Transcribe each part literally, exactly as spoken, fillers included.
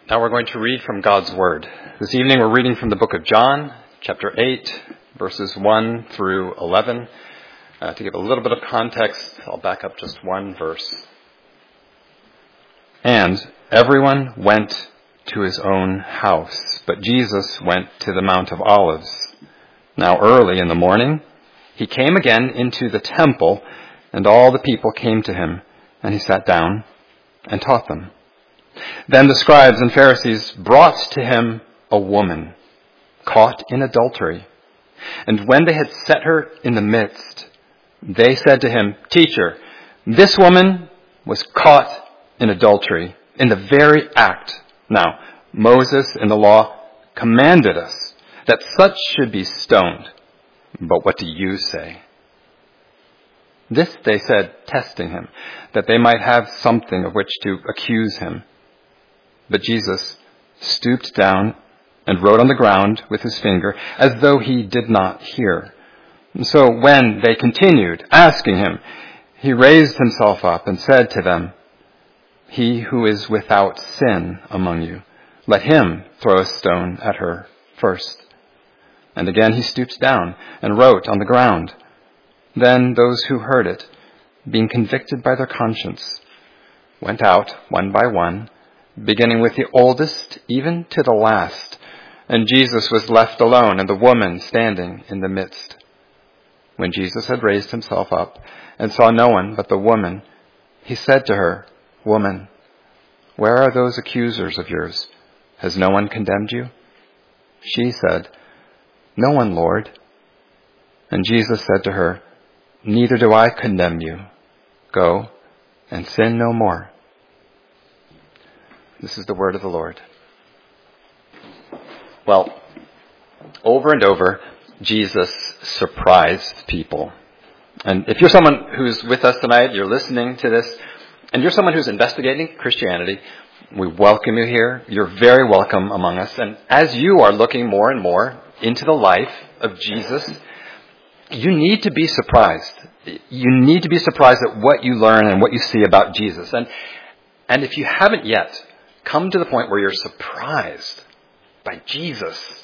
Now we're going to read from God's Word. This evening we're reading from the book of John, chapter eight, verses one through eleven. Uh, to give a little bit of context, I'll back up just one verse. And everyone went to his own house, but Jesus went to the Mount of Olives. Now early in the morning, he came again into the temple, and all the people came to him, and he sat down and taught them. Then the scribes and Pharisees brought to him a woman caught in adultery. And when they had set her in the midst, they said to him, "Teacher, this woman was caught in adultery, in the very act. Now, Moses in the law commanded us that such should be stoned. But what do you say?" This they said, testing him, that they might have something of which to accuse him. But Jesus stooped down and wrote on the ground with his finger, as though he did not hear. And so when they continued asking him, he raised himself up and said to them, "He who is without sin among you, let him throw a stone at her first." And again he stooped down and wrote on the ground. Then those who heard it, being convicted by their conscience, went out one by one, beginning with the oldest even to the last. And Jesus was left alone, and the woman standing in the midst. When Jesus had raised himself up and saw no one but the woman, he said to her, "Woman, where are those accusers of yours? Has no one condemned you?" She said, "No one, Lord." And Jesus said to her, "Neither do I condemn you. Go and sin no more." This is the word of the Lord. Well, over and over, Jesus surprised people. And if you're someone who's with us tonight, you're listening to this, and you're someone who's investigating Christianity, we welcome you here. You're very welcome among us. And as you are looking more and more into the life of Jesus, you need to be surprised. You need to be surprised at what you learn and what you see about Jesus. And, and if you haven't yet come to the point where you're surprised by Jesus,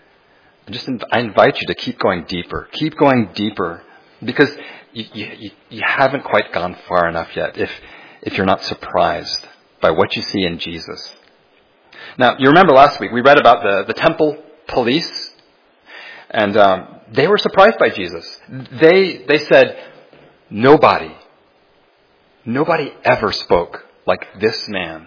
I just I invite you to keep going deeper. Keep going deeper, because you, you, you haven't quite gone far enough yet if, if you're not surprised by what you see in Jesus. Now, you remember last week we read about the, the temple police, and um, they were surprised by Jesus. They they said, nobody, nobody ever spoke like this man,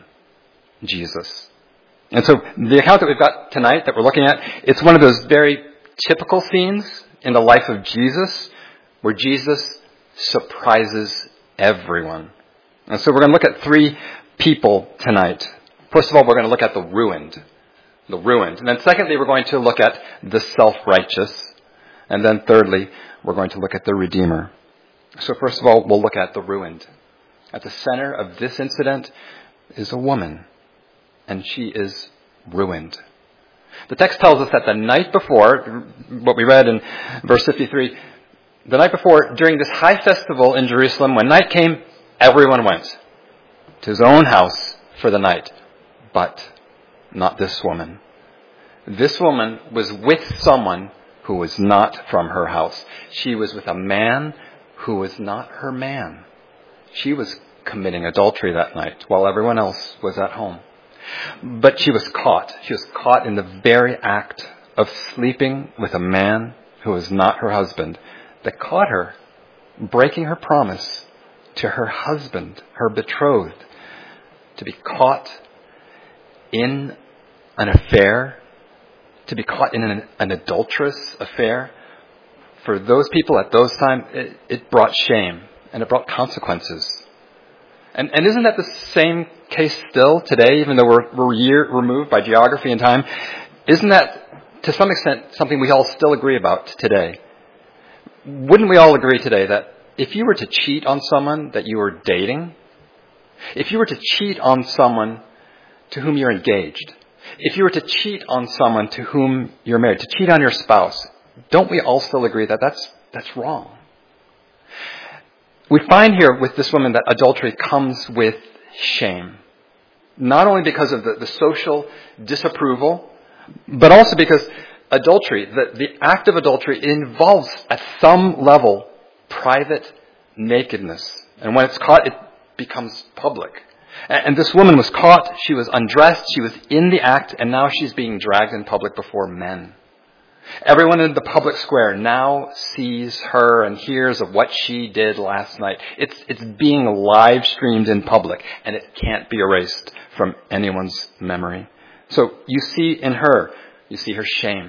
Jesus. And so the account that we've got tonight that we're looking at, it's one of those very typical scenes in the life of Jesus where Jesus surprises everyone. And so we're going to look at three people tonight. First of all, we're going to look at the ruined. The ruined. And then secondly, we're going to look at the self-righteous. And then thirdly, we're going to look at the Redeemer. So first of all, we'll look at the ruined. At the center of this incident is a woman, and she is ruined. The text tells us that the night before, what we read in verse fifty-three, the night before, during this high festival in Jerusalem, when night came, everyone went to his own house for the night. But not this woman. This woman was with someone who was not from her house. She was with a man who was not her man. She was committing adultery that night while everyone else was at home. But she was caught. She was caught in the very act of sleeping with a man who was not her husband, that caught her breaking her promise to her husband, her betrothed, to be caught in an affair, to be caught in an, an adulterous affair. For those people at those times, it, it brought shame and it brought consequences. And, and isn't that the same case still today, even though we're, we're year removed by geography and time? Isn't that, to some extent, something we all still agree about today? Wouldn't we all agree today that if you were to cheat on someone that you were dating, if you were to cheat on someone to whom you're engaged, if you were to cheat on someone to whom you're married, to cheat on your spouse, don't we all still agree that that's, that's wrong? We find here with this woman that adultery comes with shame. Not only because of the, the social disapproval, but also because adultery, the, the act of adultery involves at some level private nakedness. And when it's caught, it becomes public. And, and this woman was caught, she was undressed, she was in the act, and now she's being dragged in public before men. Everyone in the public square now sees her and hears of what she did last night. It's, it's being live streamed in public, and it can't be erased from anyone's memory. So you see in her, you see her shame.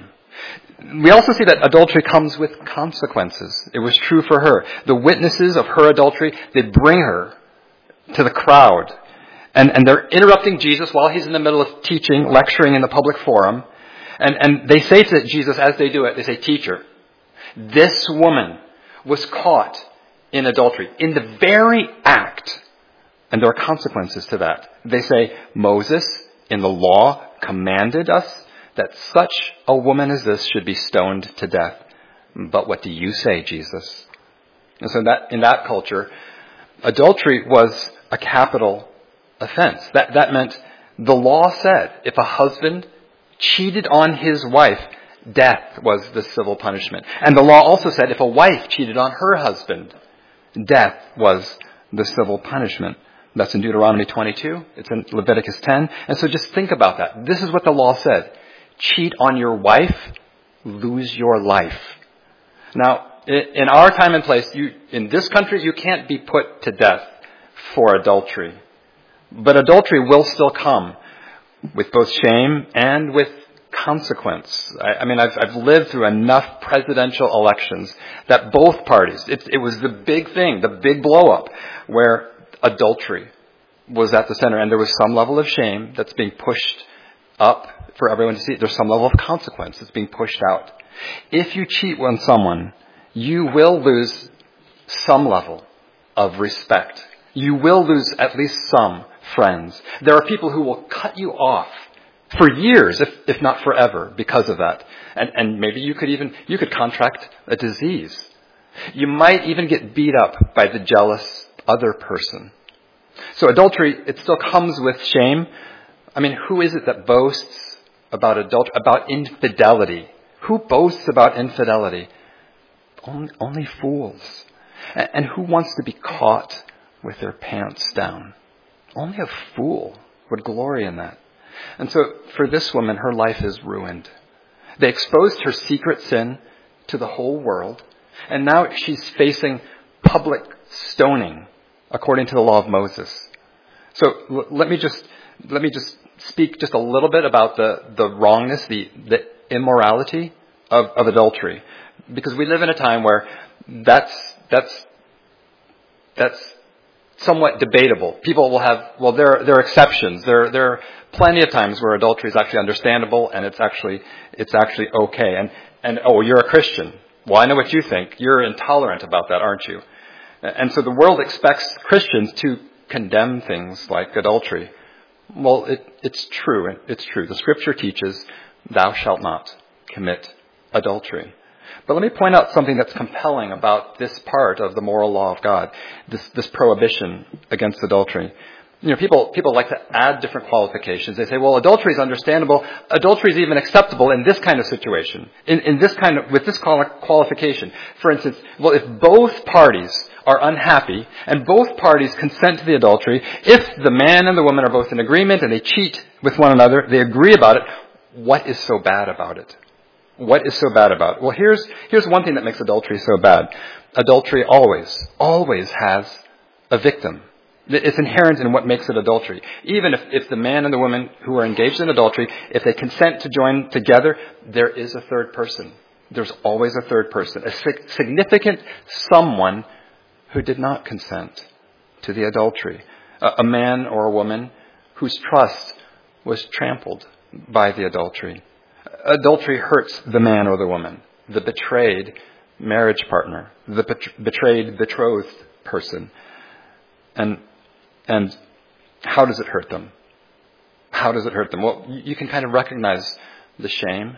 We also see that adultery comes with consequences. It was true for her. The witnesses of her adultery, they bring her to the crowd. And, and they're interrupting Jesus while he's in the middle of teaching, lecturing in the public forum. And, and they say to Jesus as they do it, they say, "Teacher, this woman was caught in adultery, in the very act." And there are consequences to that. They say, "Moses in the law commanded us that such a woman as this should be stoned to death. But what do you say, Jesus?" And so that in that culture, adultery was a capital offense. That, that meant the law said if a husband cheated on his wife, death was the civil punishment. And the law also said if a wife cheated on her husband, death was the civil punishment. That's in Deuteronomy twenty-two. It's in Leviticus ten. And so just think about that. This is what the law said. Cheat on your wife, lose your life. Now, in our time and place, you, in this country, you can't be put to death for adultery. But adultery will still come with both shame and with consequence. I, I mean, I've, I've lived through enough presidential elections that both parties, it, it was the big thing, the big blow up, where adultery was at the center. And there was some level of shame that's being pushed up for everyone to see. There's some level of consequence that's being pushed out. If you cheat on someone, you will lose some level of respect. You will lose at least some friends. There are people who will cut you off for years, if, if not forever, because of that. And, and maybe you could even, you could contract a disease. You might even get beat up by the jealous other person. So adultery, it still comes with shame. I mean, who is it that boasts about adultery, about infidelity? Who boasts about infidelity? Only, only fools. And, and who wants to be caught with their pants down? Only a fool would glory in that. And so for this woman, her life is ruined. They exposed her secret sin to the whole world. And now she's facing public stoning according to the law of Moses. So l- let me just let me just speak just a little bit about the, the wrongness, the, the immorality of, of adultery. Because we live in a time where that's that's that's somewhat debatable. People will have, well, there, there are exceptions. There, there are plenty of times where adultery is actually understandable and it's actually, it's actually okay. And, and, oh, you're a Christian. Well, I know what you think. You're intolerant about that, aren't you? And so the world expects Christians to condemn things like adultery. Well, it, it's true. It's true. The scripture teaches, thou shalt not commit adultery. But let me point out something that's compelling about this part of the moral law of God, this, this prohibition against adultery. You know, people, people like to add different qualifications. They say, well, adultery is understandable. Adultery is even acceptable in this kind of situation, in, in this kind of, with this qualification. For instance, well, if both parties are unhappy and both parties consent to the adultery, if the man and the woman are both in agreement and they cheat with one another, they agree about it, what is so bad about it? What is so bad about it? Well, here's, here's one thing that makes adultery so bad. Adultery always, always has a victim. It's inherent in what makes it adultery. Even if, if the man and the woman who are engaged in adultery, if they consent to join together, there is a third person. There's always a third person, a significant someone who did not consent to the adultery. A, a man or a woman whose trust was trampled by the adultery. Adultery hurts the man or the woman, the betrayed marriage partner, the bet- betrayed betrothed person. And and how does it hurt them? How does it hurt them? Well, you can kind of recognize the shame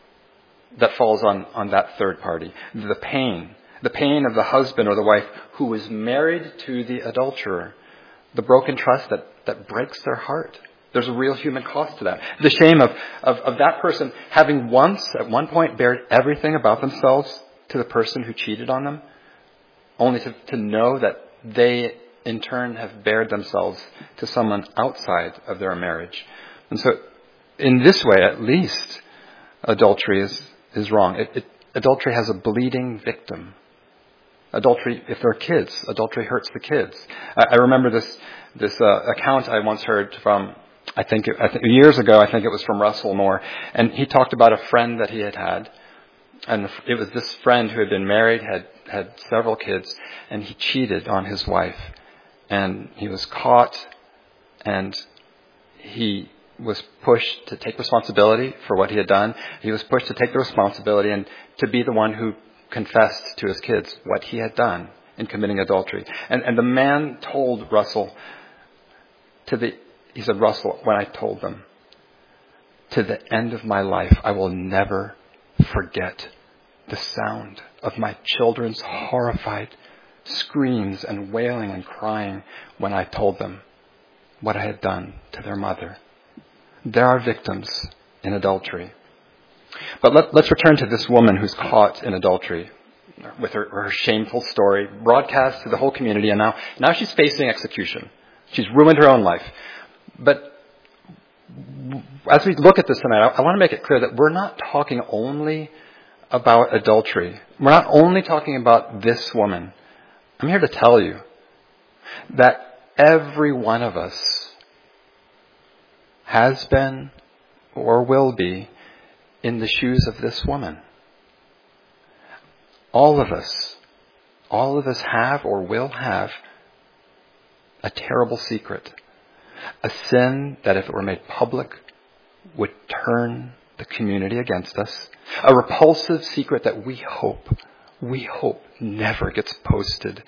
that falls on, on that third party, the pain, the pain of the husband or the wife who was married to the adulterer, the broken trust that, that breaks their heart. There's a real human cost to that. The shame of, of, of that person having once, at one point, bared everything about themselves to the person who cheated on them, only to, to know that they, in turn, have bared themselves to someone outside of their marriage. And so, in this way, at least, adultery is, is wrong. It, it, adultery has a bleeding victim. Adultery, if there are kids, adultery hurts the kids. I, I remember this this uh, account I once heard from, I think, it, I think years ago, I think it was from Russell Moore, and he talked about a friend that he had had, and it was this friend who had been married, had had several kids, and he cheated on his wife, and he was caught, and he was pushed to take responsibility for what he had done. He was pushed to take the responsibility and to be the one who confessed to his kids what he had done in committing adultery. And, and the man told Russell, to the, he said, Russell, when I told them, to the end of my life, I will never forget the sound of my children's horrified screams and wailing and crying when I told them what I had done to their mother. There are victims in adultery. But let, let's return to this woman who's caught in adultery with her, her shameful story, broadcast to the whole community, and now, now she's facing execution. She's ruined her own life. But as we look at this tonight, I, I want to make it clear that we're not talking only about adultery. We're not only talking about this woman. I'm here to tell you that every one of us has been or will be in the shoes of this woman. All of us, all of us have or will have a terrible secret. A sin that, if it were made public, would turn the community against us. A repulsive secret that we hope, we hope never gets posted.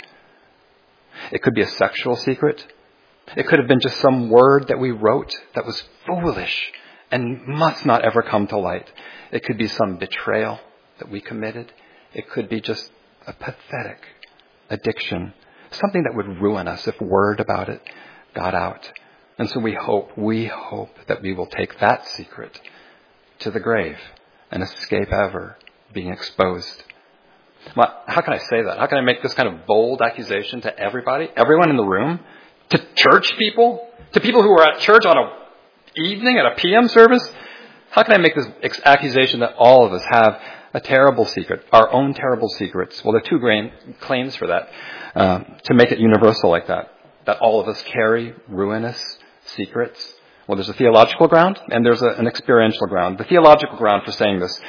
It could be a sexual secret. It could have been just some word that we wrote that was foolish and must not ever come to light. It could be some betrayal that we committed. It could be just a pathetic addiction, something that would ruin us if word about it got out. And so we hope, we hope that we will take that secret to the grave and escape ever being exposed. Well, how can I say that? How can I make this kind of bold accusation to everybody, everyone in the room, to church people, to people who are at church on a evening at a P M service? How can I make this accusation that all of us have a terrible secret, our own terrible secrets? Well, there are two grain claims for that, um, to make it universal like that, that all of us carry ruinous secrets. Well, there's a theological ground and there's a, an experiential ground. The theological ground for saying this,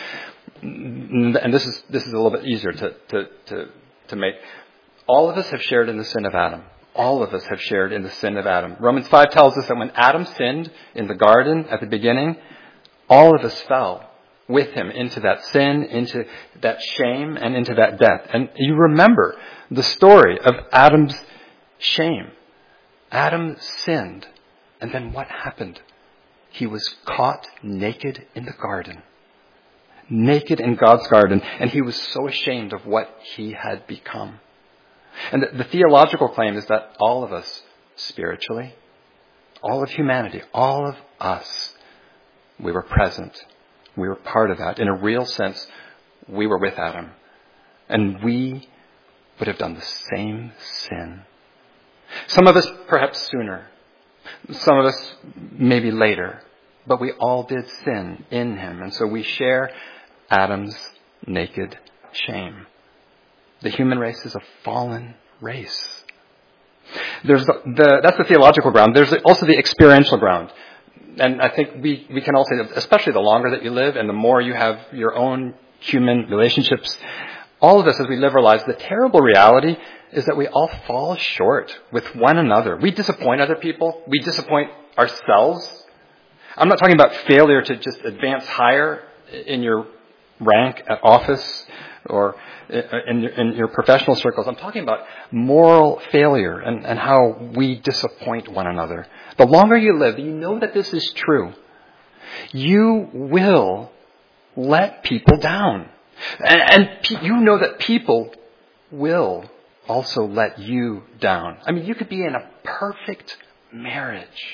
and this is this is a little bit easier to to to, to make. All of us have shared in the sin of Adam. All of us have shared in the sin of Adam. Romans five tells us that when Adam sinned in the garden at the beginning, all of us fell with him into that sin, into that shame, and into that death. And you remember the story of Adam's shame. Adam sinned. And then what happened? He was caught naked in the garden. Naked in God's garden. And he was so ashamed of what he had become. And the, the theological claim is that all of us, spiritually, all of humanity, all of us, we were present. We were part of that. In a real sense, we were with Adam. And we would have done the same sin. Some of us perhaps sooner. Some of us maybe later. But we all did sin in him. And so we share Adam's naked shame. The human race is a fallen race. There's the, the, that's the theological ground. There's also the experiential ground. And I think we, we can all say that, especially the longer that you live and the more you have your own human relationships, all of us as we live our lives, the terrible reality is that we all fall short with one another. We disappoint other people. We disappoint ourselves. I'm not talking about failure to just advance higher in your rank at office or in, in your professional circles. I'm talking about moral failure and, and how we disappoint one another. The longer you live, you know that this is true. You will let people down. And, and pe- you know that people will also let you down. I mean, you could be in a perfect marriage.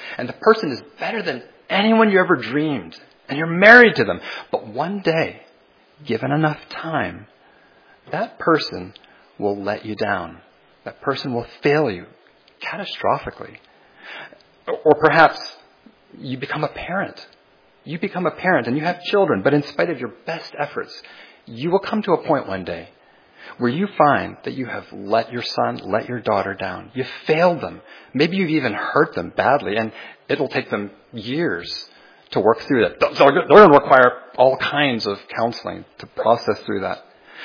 And the person is better than anyone you ever dreamed. And you're married to them. But one day, given enough time, that person will let you down. That person will fail you catastrophically. Or perhaps you become a parent. You become a parent and you have children, but in spite of your best efforts, you will come to a point one day where you find that you have let your son, let your daughter down. You've failed them. Maybe you've even hurt them badly, and it'll take them years to work through that. They're going to require all kinds of counseling to process through that.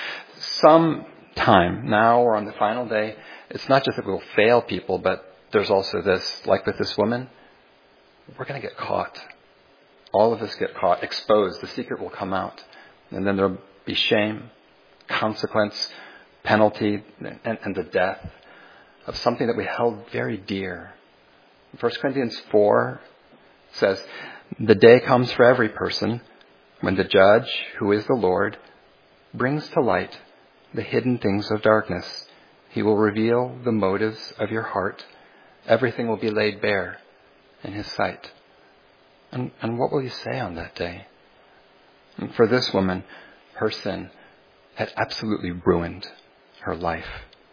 Sometime now or on the final day, it's not just that we'll fail people, but there's also this, like with this woman, we're going to get caught. All of us get caught, exposed. The secret will come out. And then there'll be shame, consequence, penalty, and, and the death of something that we held very dear. First Corinthians four says, the day comes for every person when the judge, who is the Lord, brings to light the hidden things of darkness. He will reveal the motives of your heart. Everything will be laid bare in his sight. And, and what will you say on that day? And for this woman, her sin had absolutely ruined her life.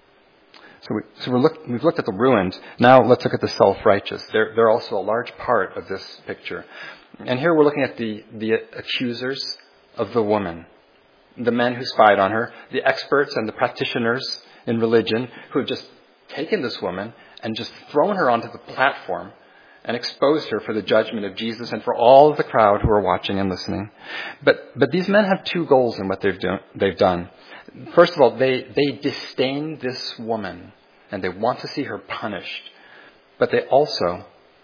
So, we, so we're look, we've looked at the ruined. Now let's look at the self-righteous. They're, they're also a large part of this picture. And here we're looking at the, the accusers of the woman. The men who spied on her, the experts and the practitioners in religion who have just taken this woman and just thrown her onto the platform and exposed her for the judgment of Jesus and for all of the crowd who are watching and listening. But but these men have two goals in what they've, do, they've done. First of all, they, they disdain this woman and they want to see her punished. But they also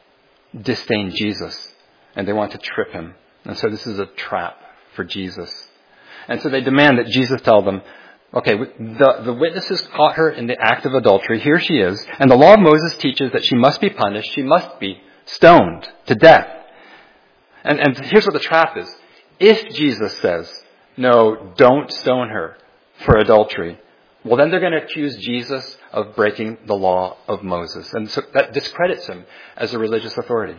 disdain Jesus and they want to trip him. And so this is a trap for Jesus. And so they demand that Jesus tell them, okay, the, the witnesses caught her in the act of adultery. Here she is. And the law of Moses teaches that she must be punished. She must be stoned to death. And, and here's what the trap is. If Jesus says, no, don't stone her for adultery, well, then they're going to accuse Jesus of breaking the law of Moses. And so that discredits him as a religious authority.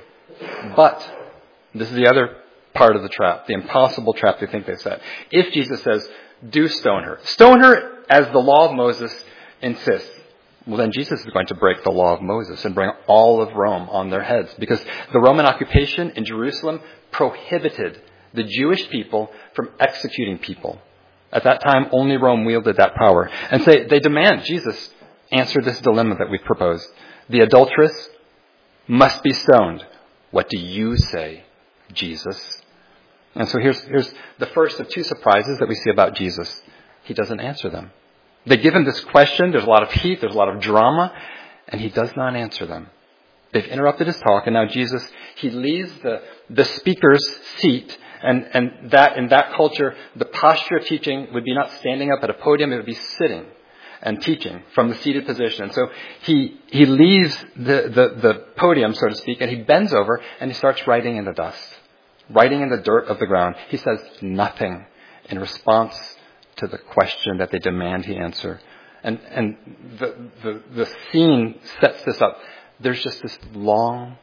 But this is the other part of the trap, the impossible trap they think they set. If Jesus says, do stone her. Stone her as the law of Moses insists. Well, then Jesus is going to break the law of Moses and bring all of Rome on their heads. Because the Roman occupation in Jerusalem prohibited the Jewish people from executing people. At that time, only Rome wielded that power. And so they demand Jesus answer this dilemma that we've proposed. The adulteress must be stoned. What do you say, Jesus? And so here's, here's the first of two surprises that we see about Jesus. He doesn't answer them. They give him this question. There's a lot of heat. There's a lot of drama. And he does not answer them. They've interrupted his talk. And now Jesus, he leaves the, the speaker's seat. And, and that in that culture, the posture of teaching would be not standing up at a podium. It would be sitting and teaching from the seated position. And so he, he leaves the, the, the podium, so to speak, and he bends over and he starts writing in the dust. Writing in the dirt of the ground. He says nothing in response to the question that they demand he answer. And and the, the, the scene sets this up. There's just this long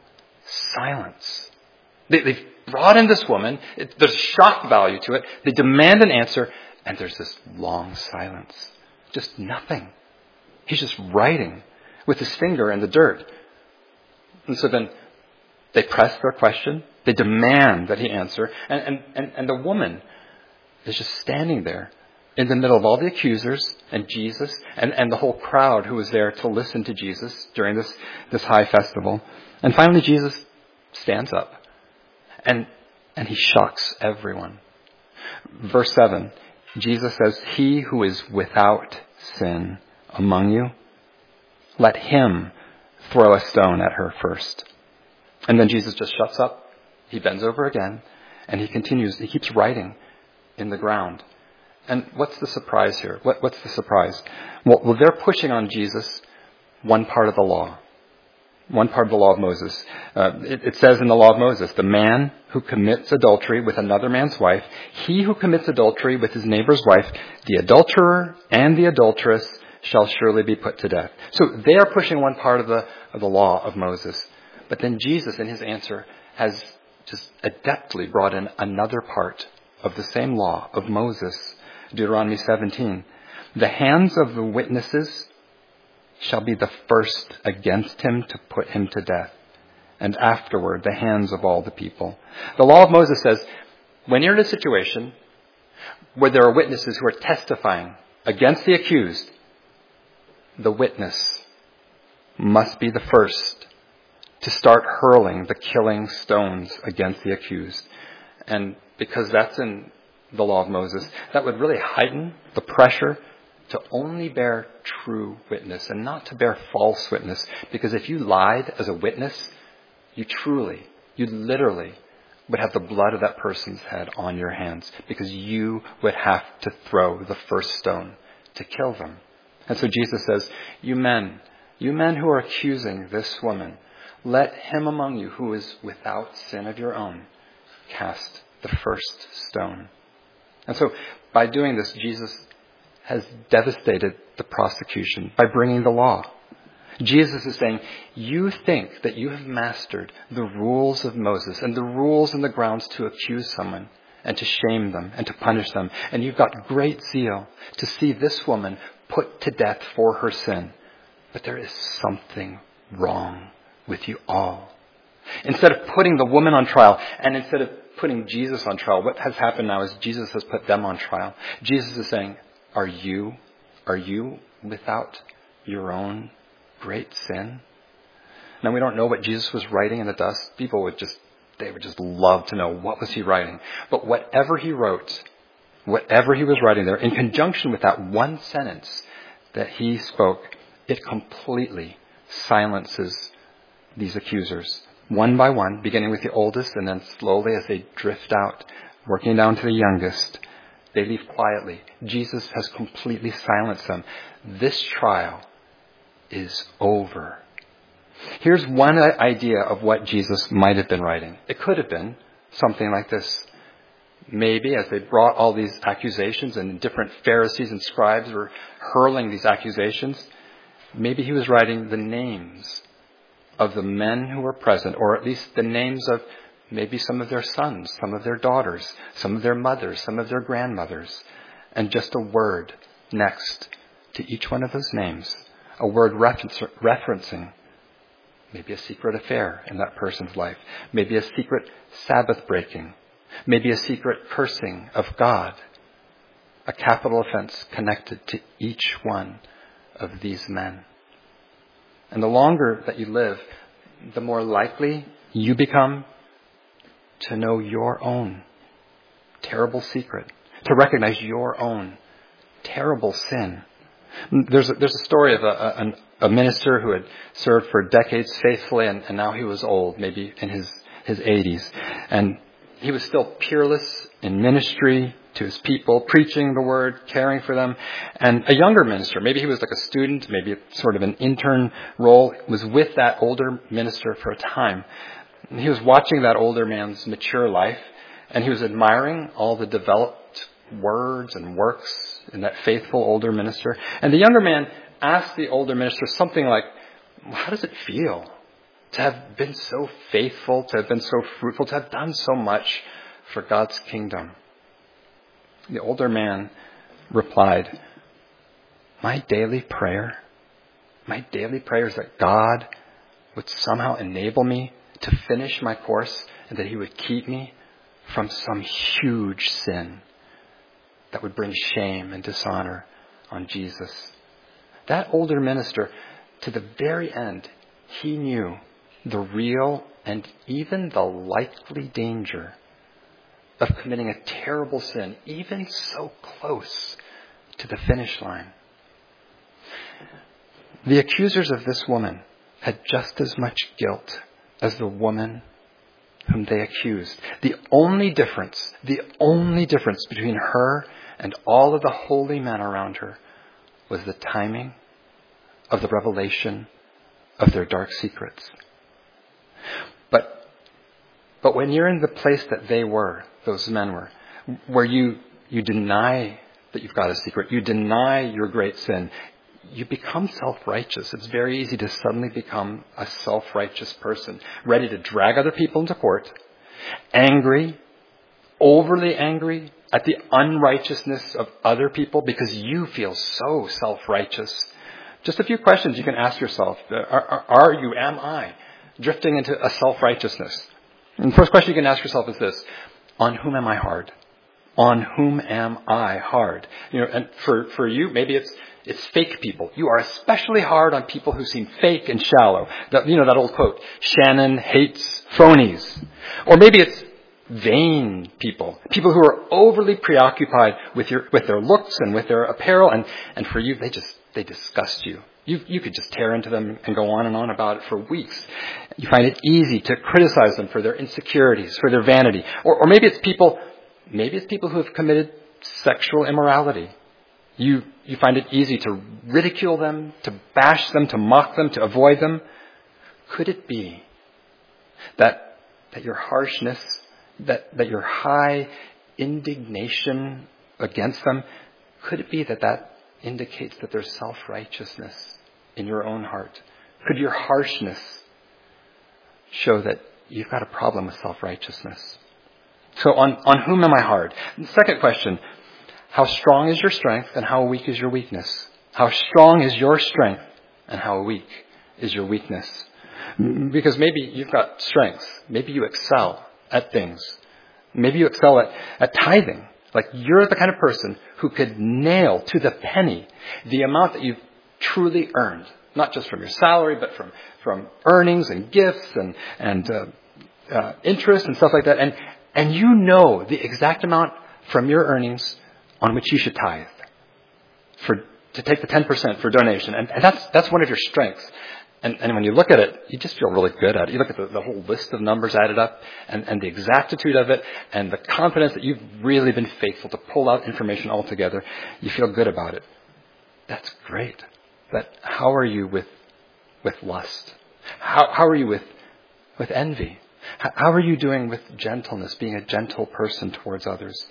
silence. They, they've brought in this woman. It, there's shock value to it. They demand an answer. And there's this long silence. Just nothing. He's just writing with his finger in the dirt. And so then they press their question. They demand that he answer. And, and, and, and the woman is just standing there in the middle of all the accusers and Jesus and, and the whole crowd who was there to listen to Jesus during this, this high festival. And finally Jesus stands up and, and he shocks everyone. Verse seven, Jesus says, he who is without sin among you, let him throw a stone at her first. And then Jesus just shuts up. He bends over again, and he continues. He keeps writing in the ground. And what's the surprise here? What, what's the surprise? Well, well, they're pushing on Jesus one part of the law. One part of the law of Moses. Uh, it, it says in the law of Moses, the man who commits adultery with another man's wife, he who commits adultery with his neighbor's wife, the adulterer and the adulteress shall surely be put to death. So they are pushing one part of the, of the law of Moses. But then Jesus, in his answer, has just adeptly brought in another part of the same law of Moses, Deuteronomy seventeen. The hands of the witnesses shall be the first against him to put him to death, and afterward the hands of all the people. The law of Moses says, when you're in a situation where there are witnesses who are testifying against the accused, the witness must be the first to start hurling the killing stones against the accused. And because that's in the law of Moses, that would really heighten the pressure to only bear true witness and not to bear false witness. Because if you lied as a witness, you truly, you literally would have the blood of that person's head on your hands, because you would have to throw the first stone to kill them. And so Jesus says, you men, you men who are accusing this woman, let him among you who is without sin of your own cast the first stone. And so by doing this, Jesus has devastated the prosecution by bringing the law. Jesus is saying, you think that you have mastered the rules of Moses and the rules and the grounds to accuse someone and to shame them and to punish them. And you've got great zeal to see this woman put to death for her sin. But there is something wrong with you all. Instead of putting the woman on trial, and instead of putting Jesus on trial, what has happened now is Jesus has put them on trial. Jesus is saying, are you, are you without your own great sin? Now, we don't know what Jesus was writing in the dust. People would just, they would just love to know, what was he writing? But whatever he wrote, whatever he was writing there, in conjunction with that one sentence that he spoke, it completely silences these accusers. One by one, beginning with the oldest, and then slowly as they drift out, working down to the youngest, they leave quietly. Jesus has completely silenced them. This trial is over. Here's one idea of what Jesus might have been writing. It could have been something like this. Maybe as they brought all these accusations and different Pharisees and scribes were hurling these accusations, maybe he was writing the names of the men who were present, or at least the names of maybe some of their sons, some of their daughters, some of their mothers, some of their grandmothers, and just a word next to each one of those names, a word reference, referencing maybe a secret affair in that person's life, maybe a secret Sabbath breaking, maybe a secret cursing of God, a capital offense connected to each one of these men. And the longer that you live, the more likely you become to know your own terrible secret, to recognize your own terrible sin. There's a, there's a story of a, a, a minister who had served for decades faithfully, and, and now he was old, maybe in his, his eighties. And he was still peerless in ministry to his people, preaching the word, caring for them. And a younger minister, maybe he was like a student, maybe sort of an intern role, was with that older minister for a time. And he was watching that older man's mature life, and he was admiring all the developed words and works in that faithful older minister. And the younger man asked the older minister something like, how does it feel to have been so faithful, to have been so fruitful, to have done so much for God's kingdom? The older man replied, my daily prayer, my daily prayer is that God would somehow enable me to finish my course, and that he would keep me from some huge sin that would bring shame and dishonor on Jesus. That older minister, to the very end, he knew the real and even the likely danger of committing a terrible sin, even so close to the finish line. The accusers of this woman had just as much guilt as the woman whom they accused. The only difference, the only difference between her and all of the holy men around her was the timing of the revelation of their dark secrets. But, but when you're in the place that they were, those men were, where you, you deny that you've got a secret, you deny your great sin, you become self-righteous. It's very easy to suddenly become a self-righteous person, ready to drag other people into court, angry, overly angry at the unrighteousness of other people because you feel so self-righteous. Just a few questions you can ask yourself. Are, are, are you, am I, drifting into a self-righteousness? And the first question you can ask yourself is this: on whom am I hard? On whom am I hard? You know, and for, for you, maybe it's it's fake people. You are especially hard on people who seem fake and shallow. That, you know, that old quote, Shannon hates phonies. Or maybe it's vain people. People who are overly preoccupied with your with their looks and with their apparel, and, and for you, they just they disgust you. You you could just tear into them and go on and on about it for weeks. You find it easy to criticize them for their insecurities, for their vanity. Or, or maybe it's people maybe it's people who have committed sexual immorality. You you find it easy to ridicule them, to bash them, to mock them, to avoid them. Could it be that that your harshness, that, that your high indignation against them, could it be that that indicates that there's self-righteousness in your own heart? Could your harshness show that you've got a problem with self-righteousness? So on, on whom am I hard? And the second question, how strong is your strength and how weak is your weakness? How strong is your strength and how weak is your weakness? Because maybe you've got strengths. Maybe you excel at things. Maybe you excel at, at tithing. Like you're the kind of person who could nail to the penny the amount that you've truly earned. Not just from your salary, but from, from earnings and gifts and, and uh, uh, interest and stuff like that. And, and you know the exact amount from your earnings on which you should tithe. For, to take the ten percent for donation. And, and that's, that's one of your strengths. And, and when you look at it, you just feel really good at it. You look at the, the whole list of numbers added up and, and the exactitude of it and the confidence that you've really been faithful to pull out information all together. You feel good about it. That's great. But how are you with with lust? How, how are you with, with envy? How, how are you doing with gentleness, being a gentle person towards others?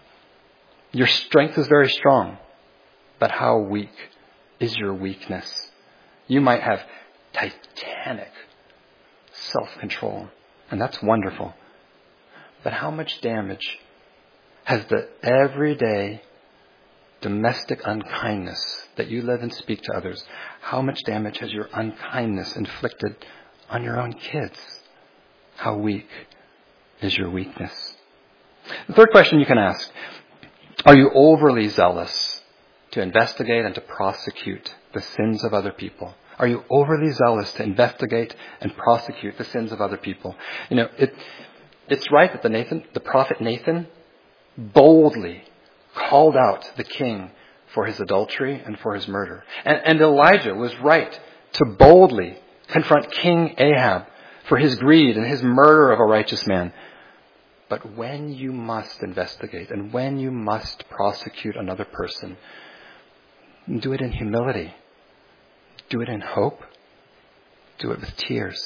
Your strength is very strong, but how weak is your weakness? You might have titanic self-control, and that's wonderful. But how much damage has the everyday domestic unkindness that you live and speak to others, how much damage has your unkindness inflicted on your own kids? How weak is your weakness? The third question you can ask, are you overly zealous to investigate and to prosecute the sins of other people? Are you overly zealous to investigate and prosecute the sins of other people? You know, it, it's right that the Nathan, the prophet Nathan boldly called out the king for his adultery and for his murder. And, and Elijah was right to boldly confront King Ahab for his greed and his murder of a righteous man. But when you must investigate and when you must prosecute another person, do it in humility. Do it in hope. Do it with tears.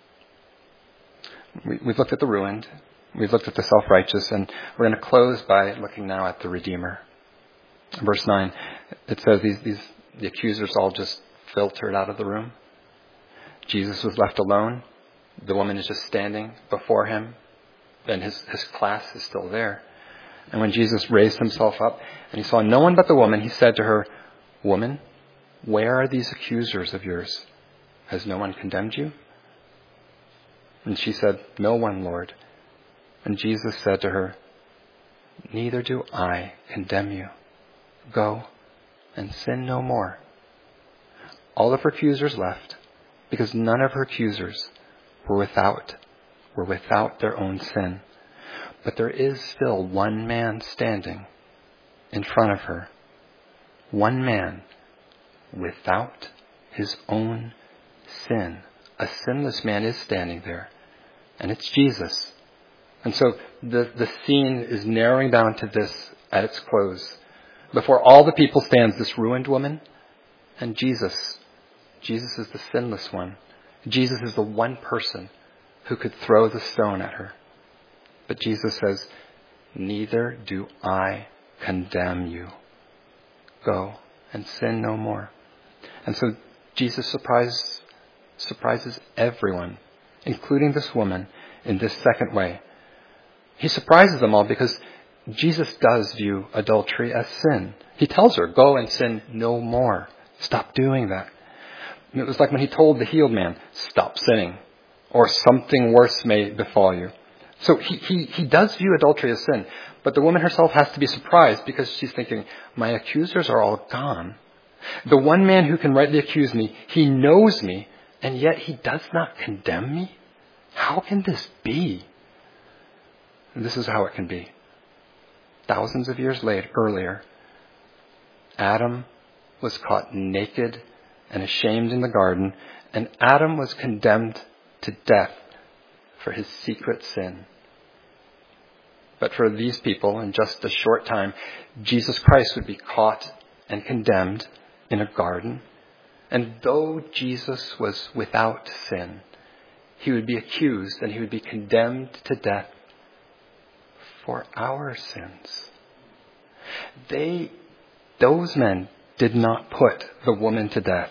We, we've looked at the ruined. We've looked at the self-righteous. And we're going to close by looking now at the Redeemer. Verse nine, it says these, these the accusers all just filtered out of the room. Jesus was left alone. The woman is just standing before him. And his, his class is still there. And when Jesus raised himself up and he saw no one but the woman, he said to her, "Woman, where are these accusers of yours? Has no one condemned you?" And she said, "No one, Lord." And Jesus said to her, "Neither do I condemn you. Go and sin no more." All of her accusers left because none of her accusers were without, were without their own sin. But there is still one man standing in front of her. One man without his own sin. A sinless man is standing there. And it's Jesus. And so the, the scene is narrowing down to this at its close. Before all the people stands this ruined woman and Jesus. Jesus is the sinless one. Jesus is the one person who could throw the stone at her. But Jesus says, "Neither do I condemn you. Go and sin no more." And so Jesus surprise, surprises everyone, including this woman, in this second way. He surprises them all because Jesus does view adultery as sin. He tells her, go and sin no more. Stop doing that. And it was like when he told the healed man, stop sinning, or something worse may befall you. So he, he, he does view adultery as sin, but the woman herself has to be surprised because she's thinking, my accusers are all gone. The one man who can rightly accuse me, he knows me, and yet he does not condemn me? How can this be? And this is how it can be. Thousands of years later, earlier, Adam was caught naked and ashamed in the garden, and Adam was condemned to death for his secret sin. But for these people, in just a short time, Jesus Christ would be caught and condemned in a garden. And though Jesus was without sin, he would be accused and he would be condemned to death for our sins. They, those men did not put the woman to death.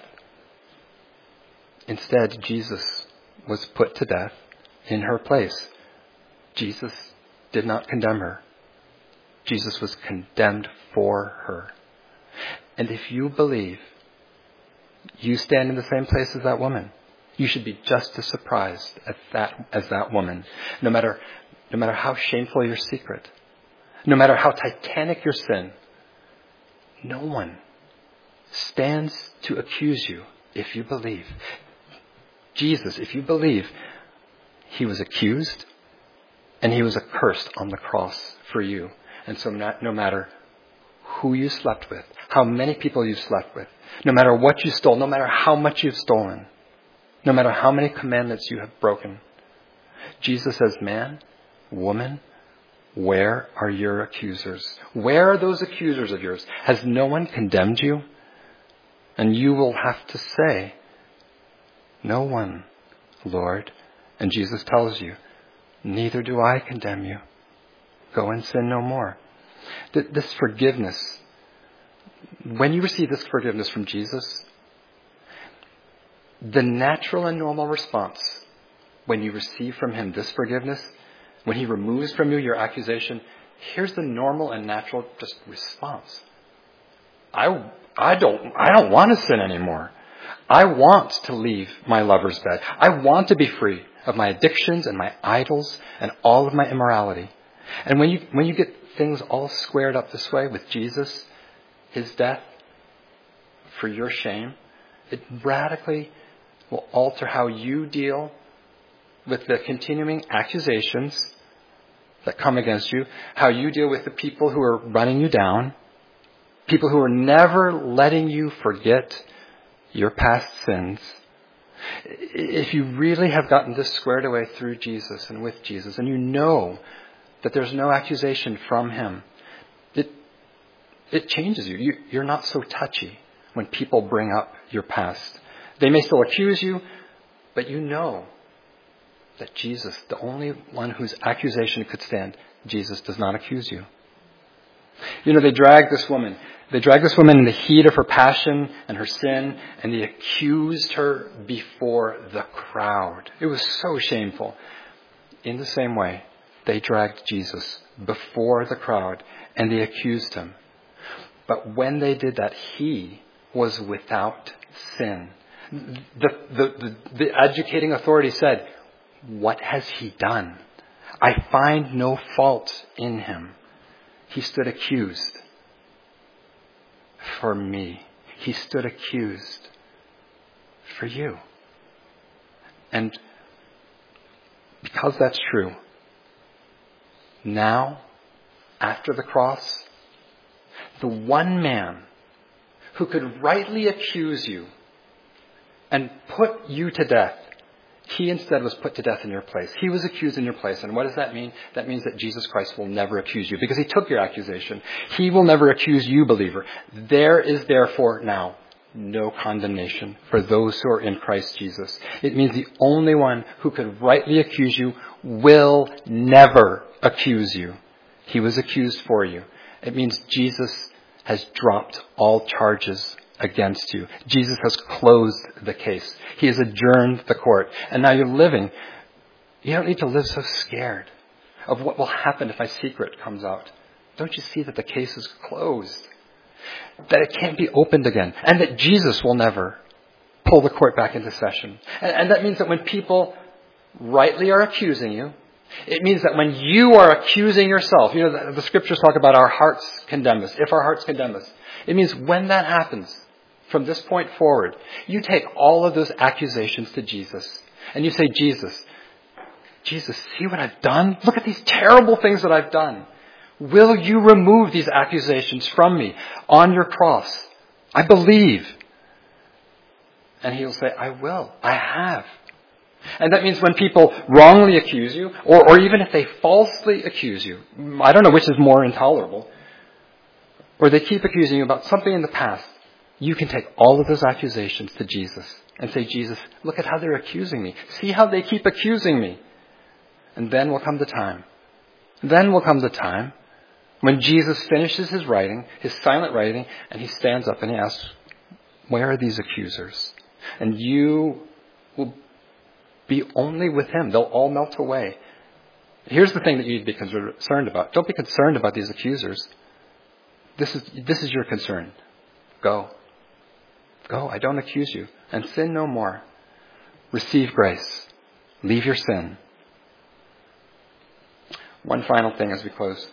Instead, Jesus was put to death in her place. Jesus did not condemn her. Jesus was condemned for her. And if you believe, you stand in the same place as that woman. You should be just as surprised at that as that woman. No matter, no matter how shameful your secret, no matter how titanic your sin, no one stands to accuse you if you believe. Jesus, if you believe, he was accused and he was accursed on the cross for you. And so not, no matter who you slept with, how many people you slept with, no matter what you stole, no matter how much you've stolen, no matter how many commandments you have broken, Jesus says, man, woman, where are your accusers? Where are those accusers of yours? Has no one condemned you? And you will have to say, no one, Lord. And Jesus tells you, neither do I condemn you. Go and sin no more. This forgiveness, when you receive this forgiveness from Jesus, the natural and normal response when you receive from him this forgiveness, when he removes from you your accusation, here's the normal and natural just response. I, I don't, I don't want to sin anymore. I want to leave my lover's bed. I want to be free of my addictions and my idols and all of my immorality. And when you, when you get things all squared up this way with Jesus, his death for your shame, it radically will alter how you deal with the continuing accusations that come against you, how you deal with the people who are running you down, people who are never letting you forget your past sins. If you really have gotten this squared away through Jesus and with Jesus, and you know that there's no accusation from him, it it changes you. you. You're not so touchy when people bring up your past. They may still accuse you, but you know that Jesus, the only one whose accusation could stand, Jesus does not accuse you. You know, they drag this woman. They drag this woman in the heat of her passion and her sin, and they accused her before the crowd. It was so shameful. In the same way, they dragged Jesus before the crowd, and they accused him. But when they did that, he was without sin. The, the, the, the adjudicating authority said, what has he done? I find no fault in him. He stood accused for me. He stood accused for you. And because that's true, now, after the cross, the one man who could rightly accuse you and put you to death, he instead was put to death in your place. He was accused in your place. And what does that mean? That means that Jesus Christ will never accuse you because he took your accusation. He will never accuse you, believer. There is therefore now no condemnation for those who are in Christ Jesus. It means the only one who could rightly accuse you will never accuse you. He was accused for you. It means Jesus has dropped all charges against you. Jesus has closed the case. He has adjourned the court. And now you're living. You don't need to live so scared of what will happen if my secret comes out. Don't you see that the case is closed? That it can't be opened again. And that Jesus will never pull the court back into session. And, and that means that when people rightly are accusing you, it means that when you are accusing yourself, you know, the, the scriptures talk about our hearts condemn us, if our hearts condemn us. It means when that happens, from this point forward, you take all of those accusations to Jesus. And you say, Jesus, Jesus, see what I've done? Look at these terrible things that I've done. Will you remove these accusations from me on your cross? I believe. And he'll say, I will. I have. And that means when people wrongly accuse you, or, or even if they falsely accuse you, I don't know which is more intolerable, or they keep accusing you about something in the past, you can take all of those accusations to Jesus and say, Jesus, look at how they're accusing me. See how they keep accusing me. And then will come the time. Then will come the time when Jesus finishes his writing, his silent writing, and he stands up and he asks, where are these accusers? And you will be only with him. They'll all melt away. Here's the thing that you need to be concerned about. Don't be concerned about these accusers. This is, this is your concern. Go. Go. I don't accuse you. And sin no more. Receive grace. Leave your sin. One final thing as we close.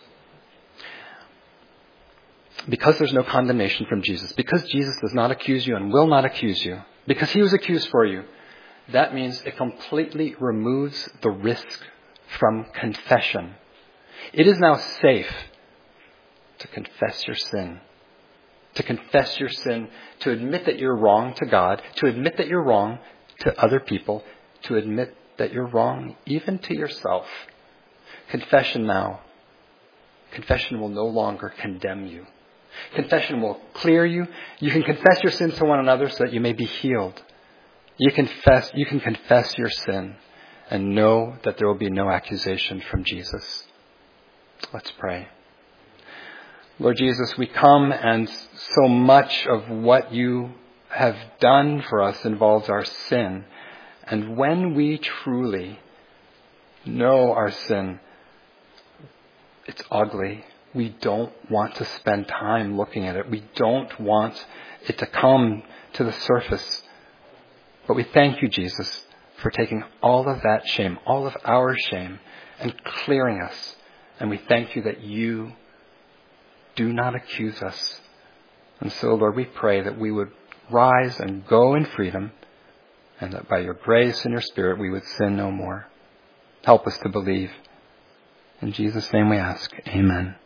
Because there's no condemnation from Jesus, because Jesus does not accuse you and will not accuse you, because he was accused for you, that means it completely removes the risk from confession. It is now safe to confess your sin. To confess your sin, to admit that you're wrong to God, to admit that you're wrong to other people, to admit that you're wrong even to yourself. Confession now. Confession will no longer condemn you. Confession will clear you. You can confess your sins to one another so that you may be healed. You confess, you can confess your sin and know that there will be no accusation from Jesus. Let's pray. Lord Jesus, we come and so much of what you have done for us involves our sin. And when we truly know our sin, it's ugly. We don't want to spend time looking at it. We don't want it to come to the surface. But we thank you, Jesus, for taking all of that shame, all of our shame, and clearing us. And we thank you that you do not accuse us. And so, Lord, we pray that we would rise and go in freedom, and that by your grace and your Spirit we would sin no more. Help us to believe. In Jesus' name we ask. Amen.